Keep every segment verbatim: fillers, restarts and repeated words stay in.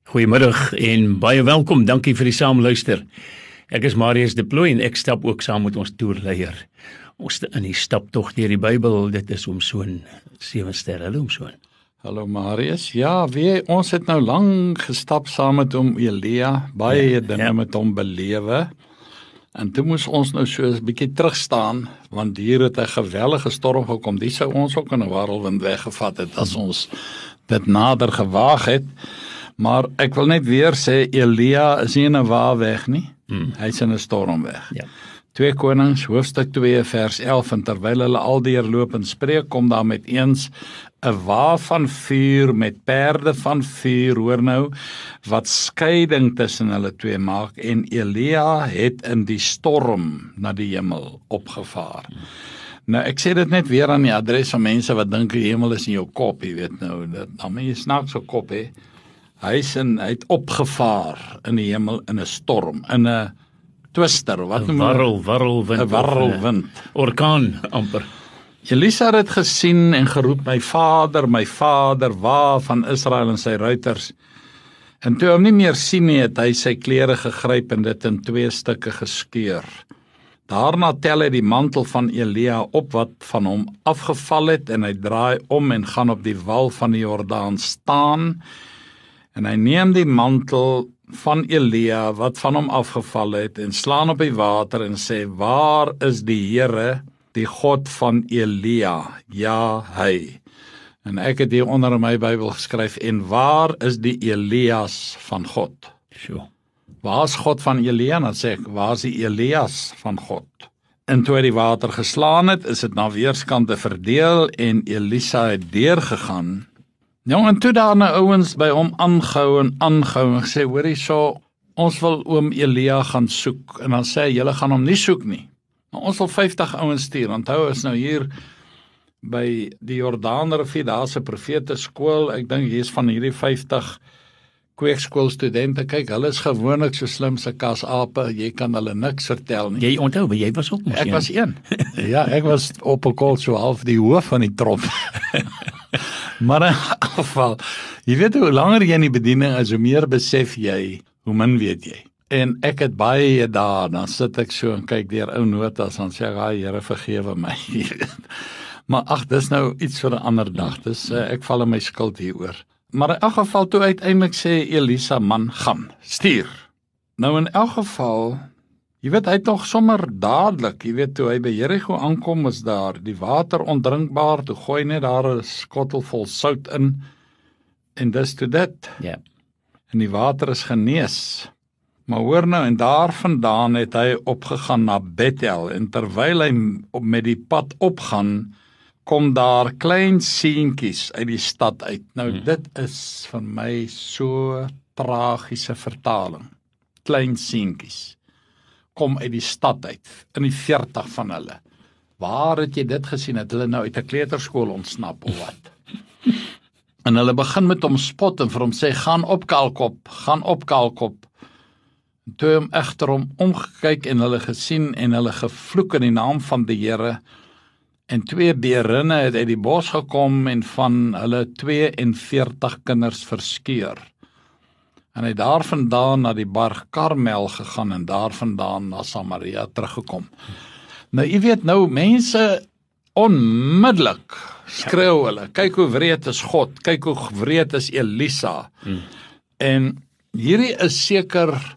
Goeiemiddag en baie welkom, dankie vir die saamluister. Ek is Marius de Plooy en ek stap ook saam met ons toerleier. Ons in die staptog deur die Bybel, dit is om so'n sewe sterre, hallo om so'n. Hallo Marius, ja, wie, ons het nou lang gestap saam met hom Elia, baie ja, dinge ja. met hom belewe, en toe moes ons nou so 'n bietjie terugstaan, want hier het 'n gewellige storm gekom, die sou ons ook in 'n warrelwind weggevat het, as ons dit nader gewaag het. Maar ek wil net weer sê, Elia is nie in 'n waaweg nie, hmm. hy is in 'n stormweg. Ja. twee Konings, hoofstuk twee, vers elf, en terwyl hulle al deurloop en spreek, kom daar met eens 'n wa van vuur met perde van vuur, hoor nou, wat skeiding tussen hulle twee maak, en Elia het in die storm na die hemel opgevaar. Hmm. Nou, ek sê dit net weer aan die adres van mense wat dink die hemel is in jou kop, jy weet nou, dat, dan moet jy snaaks so kop hê. Hy is in, hy het opgevaar in die hemel in 'n storm, in 'n twister, wat noem jy? Warrel, warrelwind. 'n warrelwind. Orkaan, amper. Elisa het dit gesien en geroep, my vader, my vader, waar van Israel en sy ruiters. En toe hom nie meer sien nie, het hy sy klere gegryp en dit in twee stukke geskeur. Daarna tel hy die mantel van Elia op wat van hom afgeval het, en hy draai om en gaan op die wal van die Jordaan staan, en hy neem die mantel van Elia wat van hom afgeval het en slaan op die water en sê, waar is die Here, die God van Elia? Ja, hy. En ek het hier onder in my Bybel geskryf, en waar is die Elias van God? Sure. Waar is God van Elia? Dan sê ek, waar is die Elias van God? En toe hy die water geslaan het, is dit na weerskante verdeel, en Elisa het deurgegaan. Nou, en toe daar nou ouens by hom aangehou en aangehou en gesê, hoorie so, ons wil oom Elia gaan soek, en dan sê hy, julle gaan hom nie soek nie, maar ons wil vyftig ouens stuur, onthou is nou hier by die Jordaanrivier, daar is 'n profeteskool, ek dink hier is van hierdie vyftig kweekskoolstudente, kyk, hulle is gewoonlik so slim se kasape, jy kan hulle niks vertel nie. Jy onthou, jy was ook mos Ek was een. Ja, ek was op 'n kol so half die hoof van die trop. Maar in geval, jy weet hoe langer jy in die bediening is, hoe meer besef jy, hoe min weet jy. En ek het baie daar, dan sit ek so en kyk deur ou notas, dan sê ek, "Ag Here, vergewe my." Maar ag, dis nou iets vir 'n ander dag. Dis uh, ek val in my skuld hieroor. Maar in elk geval toe uiteindelik sê Elisa, man, gaan, stuur. Nou in elk geval, jy weet, hy het nog sommer dadelik, jy weet, toe hy by Jerigo aankom, is daar die water ondrinkbaar, toe gooi net daar 'n skottel vol sout in, en dis toe dit. Ja. En die water is genees. Maar hoor nou, en daar vandaan het hy opgegaan na Bethel, en terwyl hy met die pad opgaan, kom daar klein seentjies uit die stad uit. Nou, hmm. dit is vir my so tragiese vertaling. Klein seentjies kom uit die stad uit, in die veertig van hulle. Waar het jy dit gesien? Het hulle nou uit 'n kleuterskool ontsnap of wat? En hulle begin met hom spot en vir hom sê, gaan op Kaalkop, gaan op Kaalkop. En toe hom egter hom omgekyk en hulle gesien en hulle gevloek in die naam van die Here. En twee beerinne het uit die bos gekom en van hulle tweeënveertig kinders verskeur. En hy daar vandaan na die berg Karmel gegaan en daar vandaan na Samaria teruggekom. Nou, jy weet nou, mense onmiddellik skreeu hulle, kyk hoe wreed is God, kyk hoe wreed is Elisa. Hmm. En hierdie is seker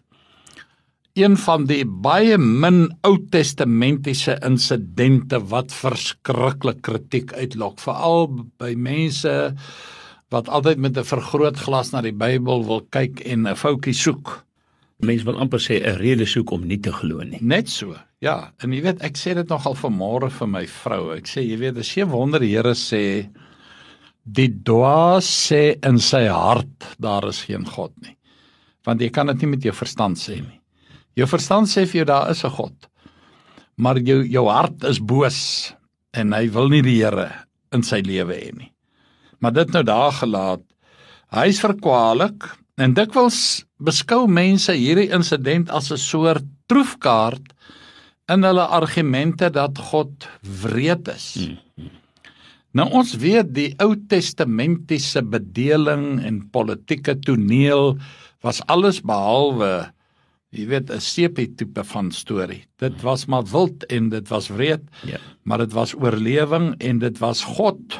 een van die baie min oud-testamentiese insidente wat verskriklik kritiek uitlok, veral by mense wat altyd met 'n vergrootglas na die Bybel wil kyk en 'n foutjie soek. Mense wil amper sê 'n rede soek om nie te glo nie. Net so, ja. En jy weet, ek sê dit nogal vanmôre vir my vrou. Ek sê, jy weet, dis geen wonder die Here sê, die dwaas sê in sy hart, daar is geen God nie. Want jy kan dit nie met jou verstand sê nie. Jou verstand sê vir jou, daar is 'n God. Maar jou, jou hart is boos, en hy wil nie die Here in sy lewe hê nie. Maar dit nou daar gelaat, hy is verkwalik, en dikwels beskou mense hierdie insident as 'n soort troefkaart in hulle argumente dat God wreed is. Hmm. Nou ons weet die Ou Testamentiese bedeling en politieke toneel was alles behalwe, jy weet, 'n sepie tipe van storie. Dit was maar wild en dit was wreed, Ja. maar dit was oorlewing en dit was God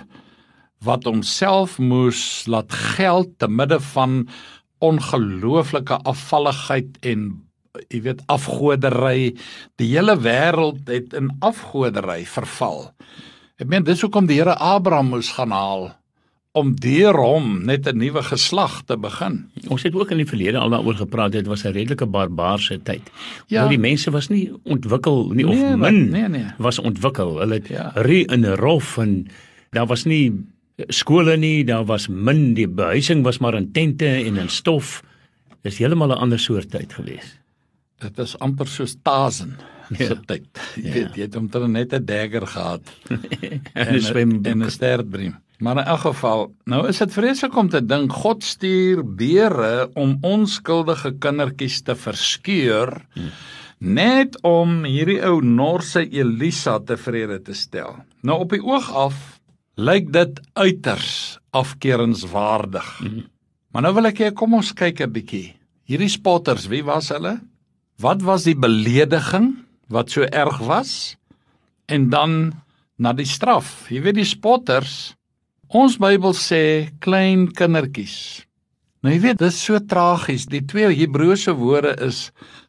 wat homself moes laat geld te midde van ongelooflike afvalligheid en jy weet afgodery. Die hele wêreld het in afgodery verval. Ek meen dis hoekom die Here Abraham moes gaan haal om deur hom net 'n nuwe geslag te begin. Ons het ook in die verlede al daaroor gepraat, dit was 'n redelike barbaarse tyd. Ja. Waar die mense was nie ontwikkel nie, of Nee, min nee, nee. was ontwikkel. Hulle het Ja. ry in 'n rof en daar was nie skole nie, daar was min, die behuising was maar in tente en in stof. Dis heeltemal 'n ander soort tyd gewees. Dit is amper soos Tarzan Ja. se tyd. Jy Ja. weet, jy het omtrent net 'n dagger gehad En 'n swembroek. en 'n stertbriem. Maar in elk geval, nou is dit vreeslik om te dink God stuur beere om onskuldige kindertjies te verskeur, hmm. net om hierdie ou Norse Elisa tevrede te stel. Nou op die oog af lyk dit uiters afkeurenswaardig. Hmm. Maar nou wil ek hê kom ons kyk 'n bietjie. Hierdie spotters, wie was hulle? Wat was die belediging wat so erg was? En dan na die straf. Jy weet die spotters, ons Bybel sê klein kindertjies. Nou jy weet, dis so tragies. Die twee Hebreëse woorde is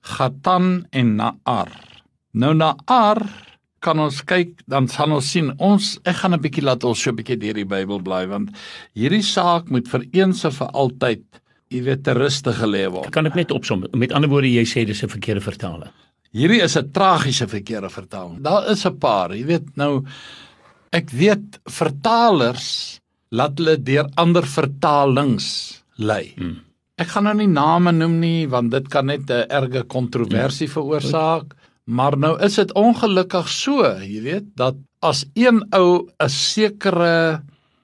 Gatan en Naar. Nou Naar kan ons kyk, dan sal ons sien, ons, ek gaan 'n bietjie laat ons so 'n bietjie deur die Bybel bly, want hierdie saak moet vir eens en vir altyd, jy weet, ter ruste gelê word. Kan ek net opsom? Met ander woorde, jy sê dis 'n verkeerde vertaling. Hierdie is 'n tragiese verkeerde vertaling. Daar is 'n paar, jy weet nou, ek weet vertalers laat hulle deur ander vertalings lei. Hmm. Ek gaan nou nie name noem nie, want dit kan net 'n erge kontroversie hmm. veroorsaak, maar nou is dit ongelukkig so, jy weet, dat as een ou 'n sekere,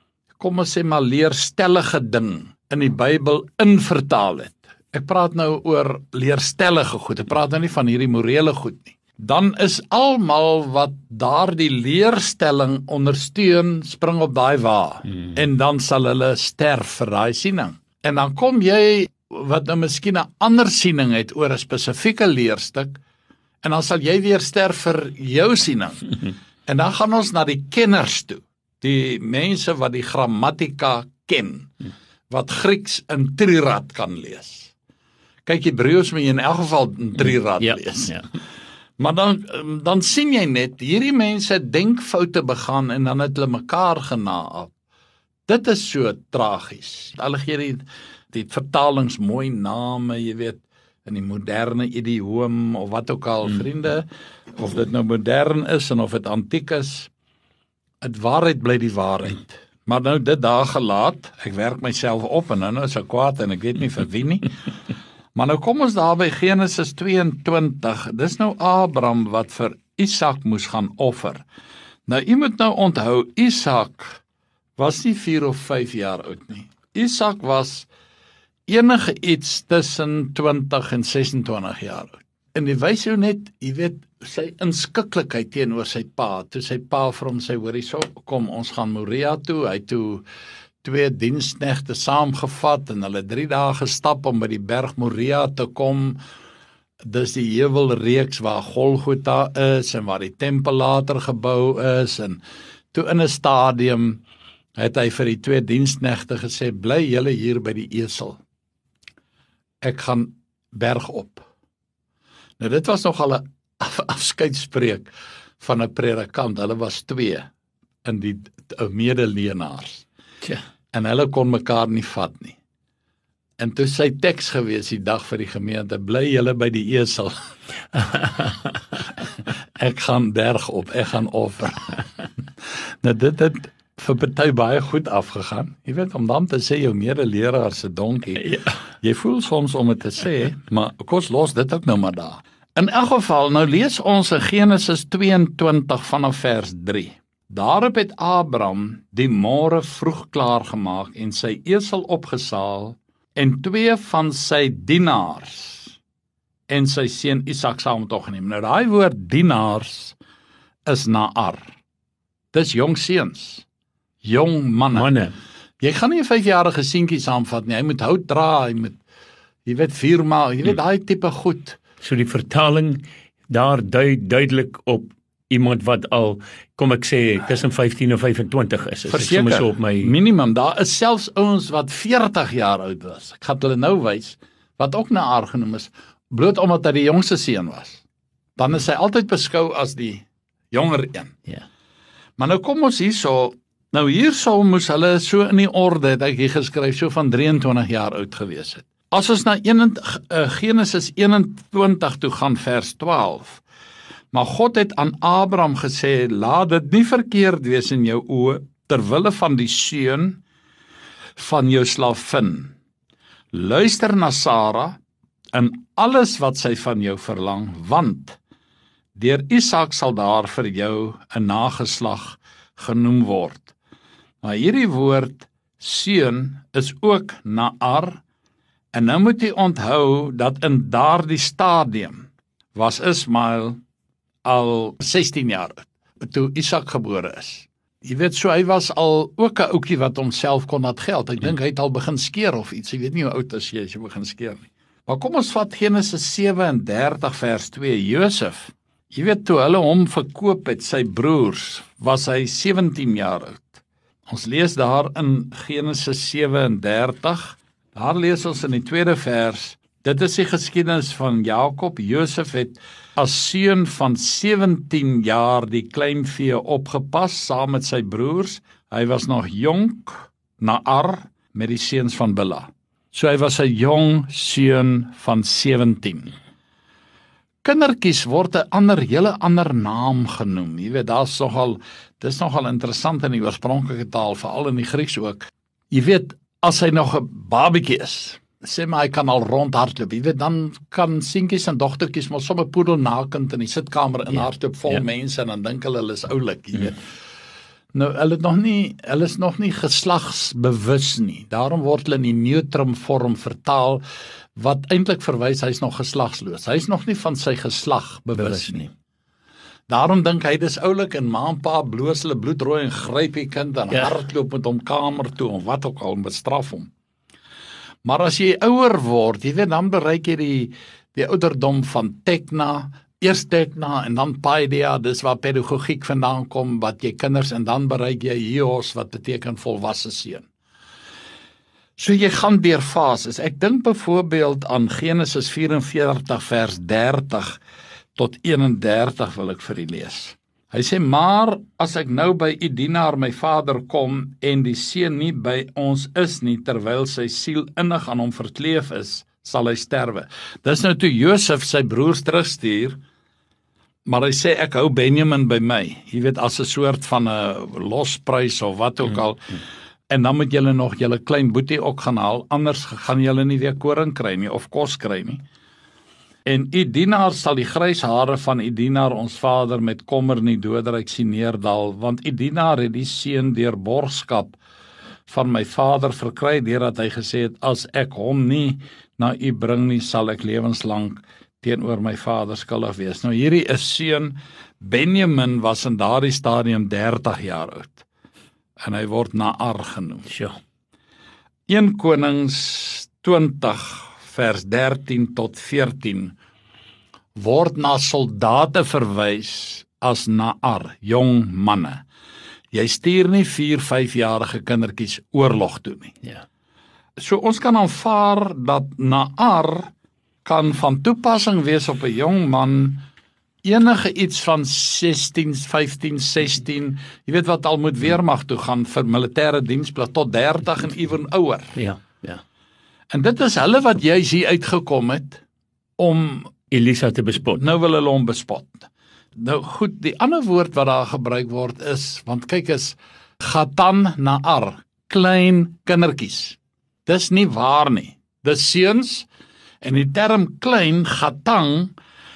kom ons sê maar leerstellige ding in die Bybel invertaal het. Ek praat nou oor leerstellige goed, ek praat nou nie van hierdie morele goed nie. Dan is almal wat daardie leerstelling ondersteun, spring op daai wa, hmm. en dan sal hulle sterf vir daai siening. En dan kom jy, wat nou miskien 'n ander siening het oor 'n spesifieke leerstuk, en dan sal jy weer sterf vir jou siening. En dan gaan ons na die kenners toe, die mense wat die grammatika ken, wat Grieks in trirad kan lees. Kyk, Hebreëus moet jy in elk geval in trirad ja, lees. Ja. Maar dan dan sien jy net, hierdie mense denkfoute begaan en dan het hulle mekaar genaap. Dit is so tragies. Hulle gee die, die vertalings mooi name, jy weet, in die moderne idioom of wat ook al, hmm. vriende, of dit nou modern is en of dit antiek is, het waarheid bly die waarheid. Maar nou dit daar gelaat, ek werk myself op en nou nou is ek kwaad en ek weet nie vir wie nie. Maar nou kom ons daar by Genesis twee-en-twintig, dis nou Abraham wat vir Isak moes gaan offer. Nou jy moet nou onthou, Isak was nie vier of vyf jaar oud nie. Isak was enige iets tussen twintig en sesentwintig jaar oud. En die wys jou net, jy weet, sy inskikkelikheid teenoor sy pa, toe sy pa vir hom sê, hoorie, so, kom, ons gaan Moria toe, hy toe twee diensknegte saamgevat en hulle drie dae gestap om by die berg Moria te kom. Dis die heuwelreeks waar Golgotha is en waar die tempel later gebou is, en toe in 'n stadium het hy vir die twee diensknegte gesê, bly julle hier by die esel. Ek gaan berg op. Nou dit was nog al 'n af, afskeidspreek van 'n predikant, hulle was twee in die medeleenaars. Tja. En hulle kon mekaar nie vat nie. En toe sy teks gewees die dag vir die gemeente, bly julle by die esel. Ek gaan berg op, ek gaan offer. Nou dit het vir party baie goed afgegaan. Jy weet, om dan te sê jou medeleraar se donkie. Ja. Jy voel soms om dit te sê, maar kos los dit ook nou maar daar. In elk geval, nou lees ons in Genesis twee-en-twintig vanaf vers drie. Daarop het Abraham die môre vroeg klaar gemaak en sy esel opgesaal en twee van sy dienaars en sy seun Isak saam met hom geneem. Nou daai woord dienaars is Naar. Dis jong seuns. jong manne. Manne. Jy gaan nie 'n vyfjarige seentjie saamvat nie. Hy moet hout dra, hy moet jy weet vier maal, jy weet daai tipe goed. So die vertaling daar dui duidelik op iemand wat al, kom ek sê, tussen vyftien en vyf-en-twintig is. Is ek sommer so op my minimum. Daar is selfs ouens wat veertig jaar oud was. Ek gaan hulle nou wys wat ook Naar genoem is, bloot omdat hy die jongste seun was. Dan is hy altyd beskou as die jonger een. Ja. Maar nou kom ons hierso, nou hierso moes hulle so in die orde, het ek hier geskryf, so van drieëntwintig jaar oud gewees het. As ons na Genesis eenentwintig toe gaan, vers twaalf, maar God het aan Abraham gesê, laat dit nie verkeerd wees in jou oë, terwille van die seun van jou slavin. Luister na Sara in alles wat sy van jou verlang, want deur Isak sal daar vir jou 'n nageslag genoem word. Maar hierdie woord seun is ook Naar, en nou moet jy onthou dat in daardie stadium was Ismael al sestien jaar oud, toe Isak gebore is. Jy weet, so hy was al ook 'n ouetjie wat homself kon laat geld. Ek dink hy het al begin skeer of iets. Jy weet nie hoe oud is jy as jy begin skeer nie. Maar kom ons vat Genesis sewe-en-dertig vers twee. Josef, jy weet, toe hulle hom verkoop het, sy broers, was hy sewentien jaar oud. Ons lees daar in Genesis sewe-en-dertig, daar lees ons in die tweede vers, dit is die geskiedenis van Jakob. Josef het as seun van sewentien jaar die kleinvee opgepas saam met sy broers. Hy was nog jonk, Naar, met die seuns van Bilha. So hy was 'n jong seun van sewentien. Kindertjies word 'n ander, hele ander naam genoem. Jy weet, daar's nogal, dis nogal interessant in die oorspronklike taal, veral in die Grieks ook. Jy weet, as hy nog 'n babietjie is, sê maar hy kan al rondhardloop, jy weet, dan kan seentjies en dogtertjies maar sommer poedelnakend in die sitkamer in Ja, hardloop vol ja. mense en dan dink hulle hulle is oulik, jy weet. Nou, hulle het nog nie, hulle is nog nie geslagsbewus nie. Daarom word hulle in die neutrum vorm vertaal, wat eintlik verwys hy's nog geslagsloos. Hy's nog nie van sy geslag bewus Bewus nie. nie. Daarom dink hy dis oulik en ma en pa bloos hulle bloedrooi en gryp die kind en Ja. hardloop met hom kamer toe of wat ook al, bestraf hom. Maar as jy ouer word, jy weet, dan bereik jy die die ouderdom van tekna, eers tekna en dan paideia, dis waar pedagogiek vandaan kom, wat jy kinders, en dan bereik jy hios, wat beteken volwasse seun. So jy gaan deur fases. Ek dink byvoorbeeld aan Genesis vyf-en-veertig vers dertig tot een-en-dertig wil ek vir u lees. Hy sê, maar as ek nou by u dienaar my vader kom en die seun nie by ons is nie, terwyl sy siel innig aan hom verkleef is, sal hy sterwe. Dis nou toe Josef sy broers terugstuur, maar hy sê ek hou Benjamin by my. Jy weet, as 'n soort van 'n losprys of wat ook al. Mm-hmm. En dan moet julle nog julle klein boetie ook gaan haal, anders gaan julle nie weer koring kry nie of kos kry nie. En u dienaar sal die grys hare van u dienaar ons vader met kommer in die doderyk sien neerdal, want u dienaar het die seun deur borgskap van my vader verkry, deurdat hy gesê het, as ek hom nie na u bring nie, sal ek lewenslank teenoor my vader skuldig wees. Nou hierdie is seun, Benjamin was in daardie stadium dertig jaar oud, en hy word Naar genoem. Sjoe. Eerste Konings twintig vers dertien tot veertien word na soldate verwys as Naar, jong manne. Jy stuur nie vier, vyfjarige kindertjies oorlog toe nie. Ja. So ons kan aanvaar dat Naar kan van toepassing wees op 'n jong man, enige iets van sestien, vyftien, sestien, jy weet wat al moet weermag toe gaan vir militêre diensplig tot dertig en ewen ouer. Ja, ja. En dit is hulle wat juis hier uitgekom het om Elisa te bespot. nou wil hulle hom bespot. Nou goed, die ander woord wat daar gebruik word is, want kyk is Gatan Naar, klein kindertjies. Dis nie waar nie. Dis seuns, en die term klein, Gatan,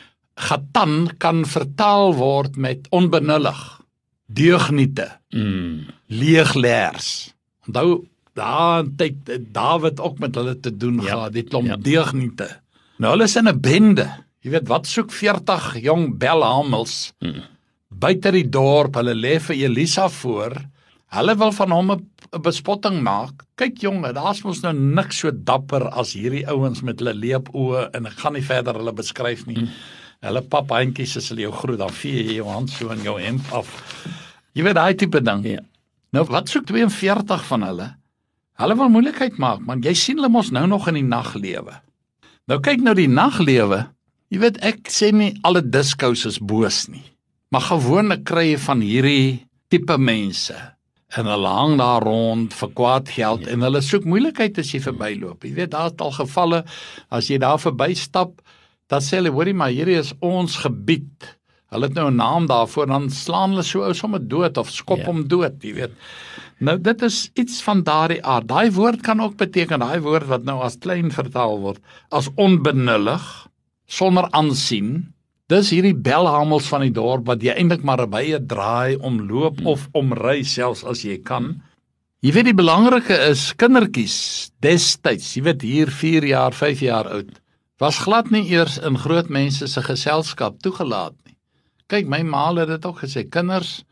Gatan kan vertaal word met onbenullig, deugniete, Mm. leegleers. Onthou, daar tyd het Dawid ook met hulle te doen Ja, gehad, die klomp ja. deugniete. Nou hulle is in 'n bende. Jy weet, wat soek veertig jong belhamels Mm. buite die dorp, hulle lê vir Elisa voor. Hulle wil van hom 'n bespotting maak. Kyk jonge, daar's mos nou niks so dapper as hierdie ouens met hulle leepoë en ek gaan nie verder hulle beskryf nie. Hmm. Hulle paphandjies as hulle jou groet, dan vee jy jou hand so in jou hemp af. Jy weet daai tipe ding. Ja. Nou wat soek twee en veertig van hulle? Hulle wil moeilikheid maak, man. Jy sien hulle mos nou nog in die naglewe. Nou kyk nou die naglewe. Jy weet ek sê nie alle diskous is boos nie. Maar gewoonlik kry jy van hierdie tipe mense en hulle hang daar rond vir kwaad geld ja. En hulle soek moeilikheid as jy verbyloop. Jy weet daar is al gevalle as jy daar verbystap, dan sê hulle hoorie maar hierdie is ons gebied. Hulle het nou 'n naam daarvoor, dan slaan hulle so ou sommer dood of skop ja. hom dood, jy weet. Nou dit is iets van daardie aard. Daai woord kan ook beteken, daai woord wat nou as klein vertaal word, as onbenullig, sonder aansien. Dis hierdie belhamels van die dorp wat jy eintlik maar by 'n draai omloop hmm. of omry selfs as jy kan. Jy weet die belangrike is kindertjies destyds, jy weet hier vier jaar, vyf jaar oud, was glad nie eers in groot mense se geselskap toegelaat nie. Kyk, my ma het dit ook gesê, kinders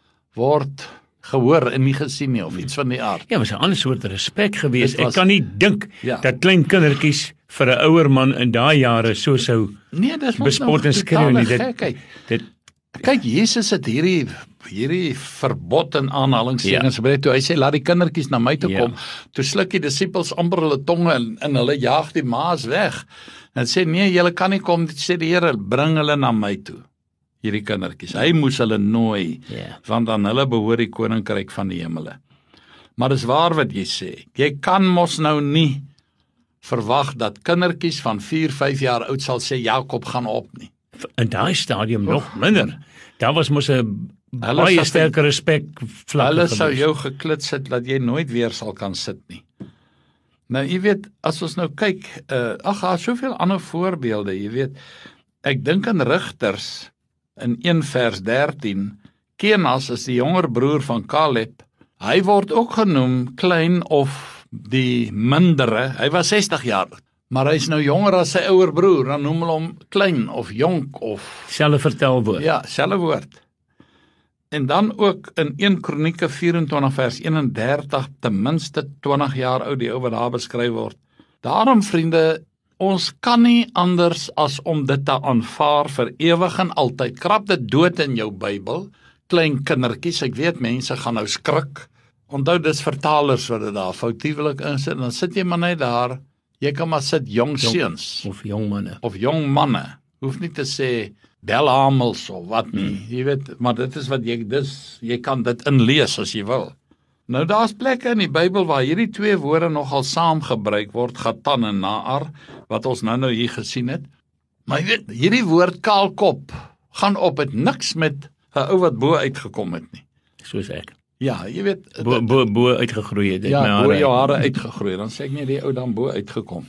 word gehoor en nie gesien nie of iets van die aard. Ja, maar 'n ander soort respek gewees. Was, ek kan nie dink ja. dat klein kindertjies vir 'n ouer man in daai jare so sou nee, dis bespot en skreeu nie. Dit, dit kyk, Jesus het hierdie hierdie verbod in aanhalingstekens gebruik ja. toe hy sê laat die kindertjies na my toe ja. kom. Toe sluk die disippels amper hulle tonge en, en hulle jaag die maas weg. En sê nee, julle kan nie kom, sê die Here, bring hulle na my toe. Hierdie kindertjies. Hy moes hulle nooi, yeah. want aan hulle behoort die koninkryk van die hemele. Maar dis waar wat jy sê. Jy kan mos nou nie verwag dat kindertjies van vier, vyf jaar oud sal sê Jakob gaan op nie. In daai stadium oh. nog minder. Daar was mos 'n baie sterker respek vlak. Hulle sou jou geklits het dat jy nooit weer sal kan sit nie. Nou jy weet, as ons nou kyk, uh, ag, daar is soveel ander voorbeelde, jy weet. Ek dink aan Rigters in een vers dertien, Kenas is die jonger broer van Caleb, hy word ook genoem klein of die mindere, hy was sestig jaar oud, maar hy is nou jonger as sy ouer broer, dan noem hulle hom klein of jonk of... Selfe vertelwoord. Ja, selfe woord. En dan ook in een Kronieke vyf en twintig vers een en dertig, ten minste twintig jaar oud, die ou wat daar beskryf word. Daarom vriende, ons kan nie anders as om dit te aanvaar vir ewig en altyd. Krap dit dood in jou Bybel, klein kindertjies, ek weet mense gaan nou skrik. Onthou dis vertalers wat dit daar foutiewelik insit, dan sit jy maar net daar, jy kan maar sit jong seuns. Of jong manne. Of jong manne. Hoef nie te sê belhamels of wat nie, hmm. jy weet, maar dit is wat jy, dis, jy kan dit inlees as jy wil. Nou daar's plekke in die Bybel waar hierdie twee woorde nogal saam gebruik word, Gatan en Naar, wat ons nou nou hier gesien het. Maar jy weet, hierdie woord kaalkop gaan op het niks met 'n ou wat bo uitgekom het nie. Soos ek. Ja, jy weet, bo bo, bo uitgegroei het. Ja, bo jou hare uitgegroei, dan sê ek nie die ou dan bo uitgekom.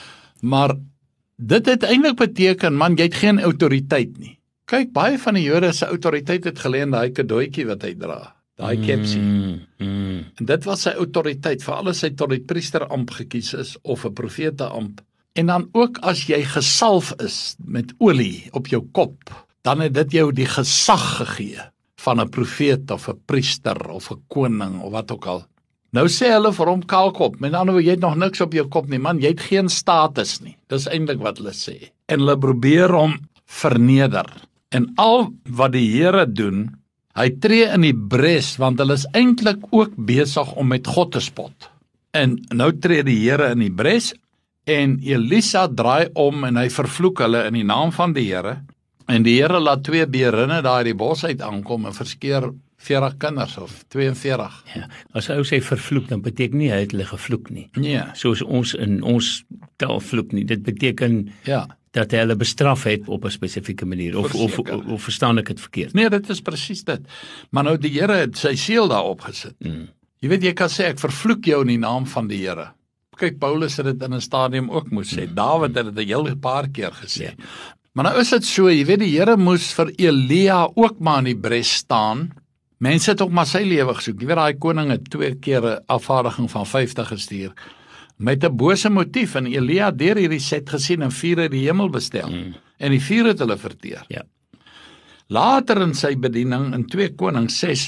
Maar dit het eintlik beteken, man, jy het geen autoriteit nie. Kyk, baie van die Jode se autoriteit het geleë in daai kadoetjie wat hy dra. Daai kepsie. Mm, mm. En dit was sy autoriteit, veral as hy tot die priesteramp gekies is, of 'n profeteamp. En dan ook as jy gesalf is met olie op jou kop, dan het dit jou die gesag gegee van 'n profeet of 'n priester of 'n koning of wat ook al. Nou sê hulle vir hom kaalkop, met ander woorde, jy het nog niks op jou kop nie, man, jy het geen status nie. Dis eintlik wat hulle sê. En hulle probeer hom verneder. En al wat die Here doen, hy tree in die bres, want hulle is eintlik ook besig om met God te spot. En nou tree die Here in die bres, en Elisa draai om en hy vervloek hulle in die naam van die Here. En die Here laat twee beerinne daar uit die bos uit aankom en verskeer veertig kinders of twee en veertig. Ja, as ou sê vervloek, dan beteken nie hy het hulle gevloek nie. Nee. Soos ons in ons taal vloek nie. Dit beteken ja. dat hy hulle bestraf het op 'n spesifieke manier, of, of, of, of verstaan ek het verkeerd? Nee, dit is presies dit. Maar nou die Here het sy seël daarop gesit. Mm. Jy weet, jy kan sê, ek vervloek jou in die naam van die Here. Kyk, Paulus het dit in 'n stadium ook moes sê. Mm. Dawid het dit 'n hele paar keer gesê. Ja. Maar nou is dit so, jy weet, die Here moes vir Elia ook maar in die bres staan. Mense het ook maar sy lewe gesoek. Jy weet, daai koning het twee keer 'n afvaardiging van vyftig gestuur met 'n bose motief, en Elia deur hierdie set gesien en vuur uit die hemel bestel. Mm. En die vuur het hulle verteer. Ja. Later in sy bediening in twee Konings ses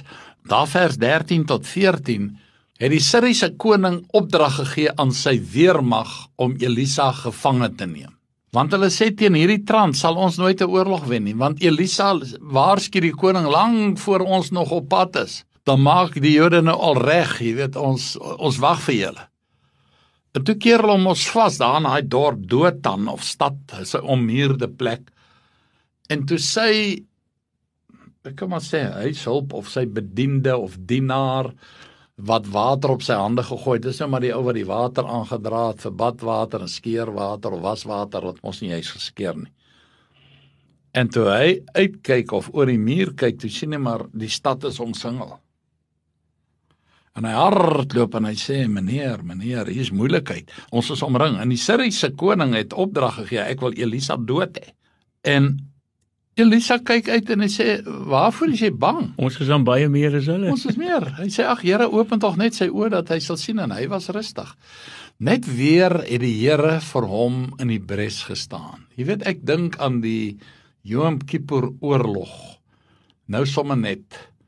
daar vers dertien tot veertien, het die Syriese koning opdrag gegee aan sy weermag om Elisa gevange te neem. Want hulle sê teen hierdie trant sal ons nooit 'n oorlog wen nie, want Elisa waarsku die koning lank voor ons nog op pad is. Dan maak die Jode nou al reg, jy weet, ons ons wag vir julle. En toe keer hulle hom ons vas daar in daai dorp Dothan of stad, is 'n ommuurde plek. En toe sy, ek kan maar sê, huishulp of sy bediende of dienaar wat water op sy hande gegooi, dis nou maar die ou wat die water aangedra het vir badwater en skeerwater of waswater wat ons nie juist geskeer nie. En toe hy uitkyk of oor die muur kyk, toe sien hy maar die stad is omsingel. En hy hardloop en hy sê, meneer, meneer, hier is moeilikheid, ons is omring. En die Syriese koning het opdrag gegee, ek wil Elisa dood hê. En Elisa kyk uit en hy sê, waarvoor is jy bang? Ons is dan baie meer as hulle. Ons is meer. Hy sê, ag Here, open tog net sy oë dat hy sal sien, en hy was rustig. Net weer het die Here vir hom in die bres gestaan. Jy weet, ek dink aan die Yom Kippur oorlog. Nou sommer net.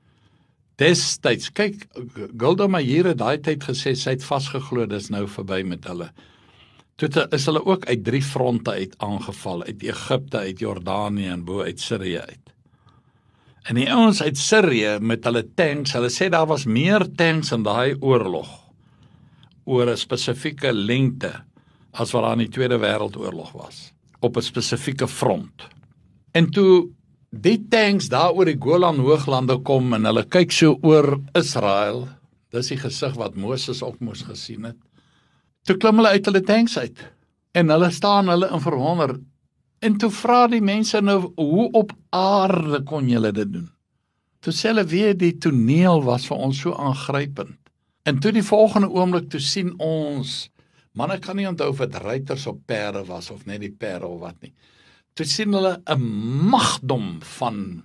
Destyds, kyk, Golda Meir het daai tyd gesê, sy het vasgeglo, dis nou verby met hulle. Toe is hulle ook uit drie fronte uit aangeval, uit Egipte, uit Jordanië en bo uit Sirië uit. En die ouens uit Sirië met hulle tanks, hulle sê daar was meer tanks in daai oorlog oor 'n spesifieke lengte as wat daar in die Tweede Wêreldoorlog was, op 'n spesifieke front. En toe die tanks daar oor die Golan Hooglande kom en hulle kyk so oor Israel, dis die gesig wat Moses ook moes gesien het, toe klim hulle uit hulle tanks uit, en hulle staan hulle in verwonder, en toe vra die mense nou, hoe op aarde kon julle dit doen? Toe sê hulle weer, die toneel was vir ons so aangrypend, en toe die volgende oomblik, toe sien ons, man ek kan nie onthou of het ruiters op perde was, of net die perde of wat nie, toe sien hulle 'n magdom van,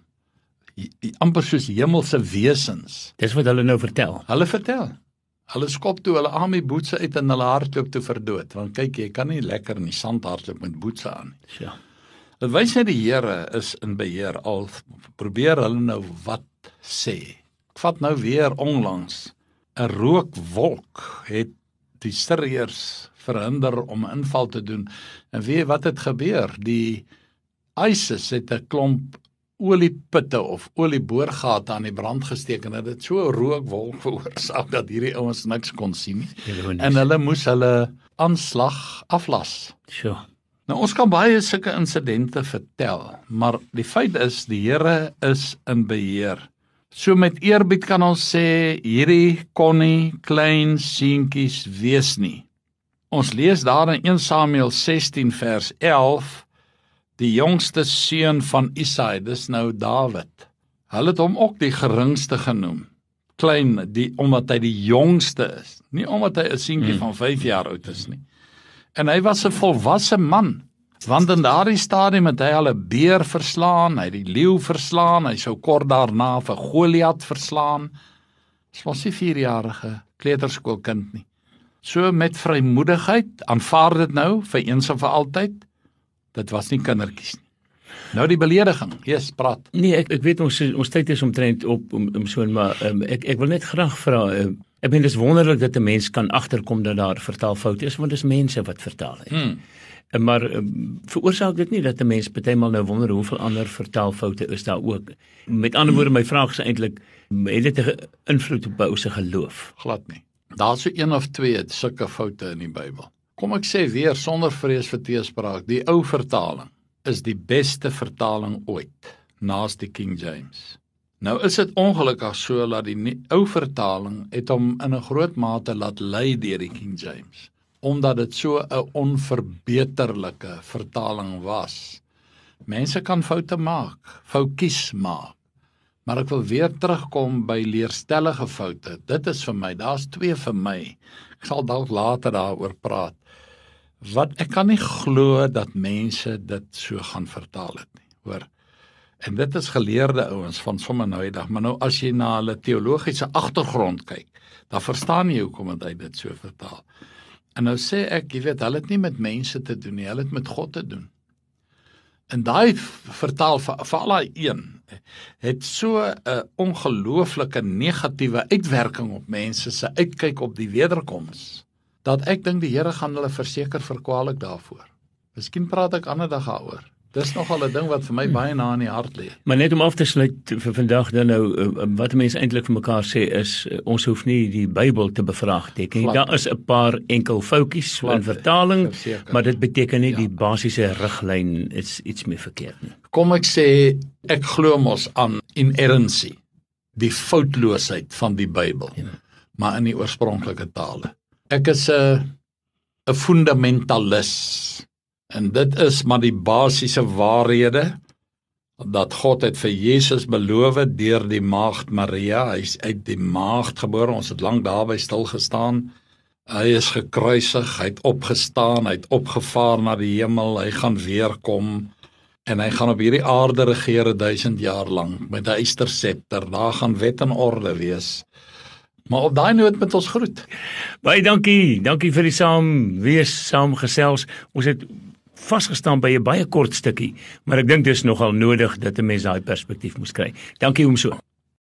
amper soos hemelse wesens. Dis wat hulle nou vertel. Hulle vertel, hulle skop toe hulle army boetse uit en hulle hardloop toe verdood, want kyk, jy kan nie lekker in die sand hardloop met boetse aan. Ja. Dit wys net die Here is in beheer, al probeer hulle nou wat sê. Ek vat nou weer onlangs, 'n rookwolk het die Syriërs verhinder om 'n inval te doen, en weet wat het gebeur, die ISIS het 'n klomp olieputte of olieboorgate aan die brand gesteek en dit so 'n rookwolk veroorsaak dat hierdie ouens niks kon sien nie. En hulle moes hulle aanslag aflas. Sure. Nou ons kan baie sulke insidente vertel, maar die feit is die Here is in beheer. So met eerbied kan ons sê hierdie kon nie klein seentjies wees nie. Ons lees daar in Eerste Samuel sestien vers elf, die jongste seun van Isaai, dis nou Dawid. Hulle het hom ook die geringste genoem. Klein, die, omdat hy die jongste is. Nie omdat hy 'n seentjie hmm. van vyf jaar oud is nie. En hy was 'n volwasse man, want in daardie stadium het hy al 'n beer verslaan, hy het die leeu verslaan, hy sou kort daarna vir Goliat verslaan. Dit was nie vierjarige kleuterskoolkind nie. So met vrymoedigheid, aanvaar dit nou, vir eens en vir altyd, dit was nie kindertjies nie. Nou die belediging, yes, praat. Nee, ek, ek weet ons, ons tyd is omtrent op, om, om so, maar um, ek, ek wil net graag vra, um, ek meen, dis wonderlik dat 'n mens kan agterkom dat daar vertaalfoute is, want dis mense wat vertaal het. Hmm. Maar um, veroorsaak dit nie dat 'n mens partymal nou wonder hoeveel ander vertaalfoute is daar ook. Met ander woorde, my vraag is eintlik, het dit 'n invloed op ou se geloof? Glad nie. Daar so een of twee het sulke foute in die Bybel. Kom ek sê weer, sonder vrees vir teespraak, die ou vertaling is die beste vertaling ooit, naas die King James. Nou is dit ongelukkig so, dat die ou vertaling het hom in 'n groot mate laat lei deur die King James, omdat dit so 'n onverbeterlike vertaling was. Mense kan foute maak, foutjies maak, maar ek wil weer terugkom by leerstellige foute. Dit is vir my, daar's twee vir my, ek sal dalk later daaroor praat, wat ek kan nie glo dat mense dit so gaan vertaal het nie, hoor. En dit is geleerde ouens van sommer nou die dag, maar nou as jy na hulle teologiese agtergrond kyk, dan verstaan jy hoekom het hy dit so vertaal. En nou sê ek, jy weet, hulle het nie met mense te doen nie, hulle het met God te doen. En daai vertaal vir daai een het so 'n ongelooflike negatiewe uitwerking op mense se uitkyk op die wederkoms, dat ek dink die Here gaan hulle verseker verkwalik daarvoor. Miskien praat ek ander dag daaroor. Dis nogal 'n ding wat vir my baie na in die hart lê. Maar net om af te sluit vir vandag dan nou, wat mense eintlik vir mekaar sê is, ons hoef nie die Bybel te bevraagteken nie. Daar is 'n paar enkel foutjies in vertaling, verseker. Maar dit beteken nie ja. die basiese riglyn is iets meer verkeerd nie. Kom ek sê, ek glo mos aan inerrancy, die foutloosheid van die Bybel, ja. maar in die oorspronklike tale. Ek is 'n 'n fundamentalis. En dit is maar die basiese waarhede, dat God het vir Jesus beloof deur die maagd Maria, hy is uit die maagd gebore, ons het lank daarby stilgestaan, hy is gekruisig, hy het opgestaan, hy het opgevaar na die hemel, hy gaan weer kom, en hy gaan op hierdie aarde regeer duisend jaar lang, met 'n eysterscepter, daar gaan wet en orde wees. Maar op daai noot met ons groet. Baie dankie, dankie vir die saam wees, saam gesels, ons het vasgestaan by 'n baie kort stukkie, maar ek dink dis nogal nodig dat 'n mens daai perspektief moet kry. Dankie om so.